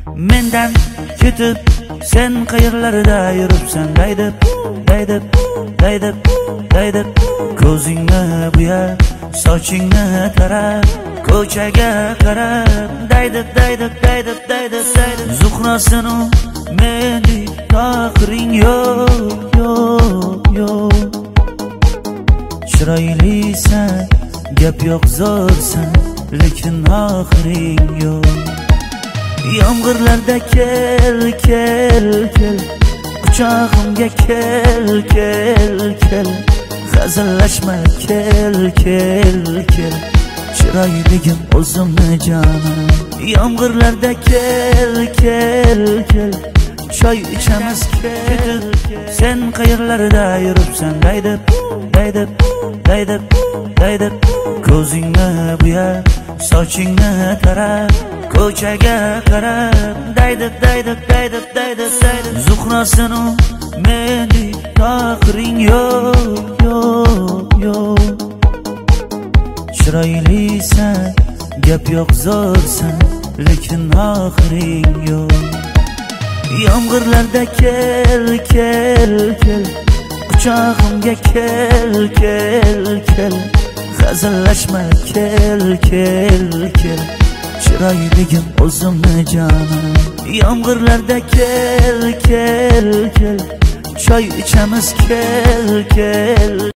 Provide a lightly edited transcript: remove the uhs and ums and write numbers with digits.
mendan ketib sen qayerlarda yuribsan daydib daydib daydib daydib ko'zingni buyab sochingni tarab ko'chaga qarab daydib daydib daydib daydib daydib zuhrasinu mendek taqdiring yo'q yo'q yo'q chiroylisan gap yo'q zo'rsan lekin oxiring yo'q yomg'irlarda kel kel kel quchog'imga kel kel kel g'azallashma kel kel kel chiroyligim o'zimni jonim yomg'irlarda kel kel kel choy ichamiz kel sen qayerlarda yuribsan daydib daydib daydib daydib ko'zingni buyab sochingni tarab ko'chaga qarab daydib daydib daydib daydib daydib zuhrasinu mendek taqdiring yo'q yo'q yo'q chiroylisan gap yo'q zo'rsan lekin oxiring yo'q yomg'irlarda kel kel kel quchog'imga kel kel kel g'azallashma kel kel kel chiroyligim o'zimni jonim yomg'irlarda kel kel kel choy ichamiz kel kel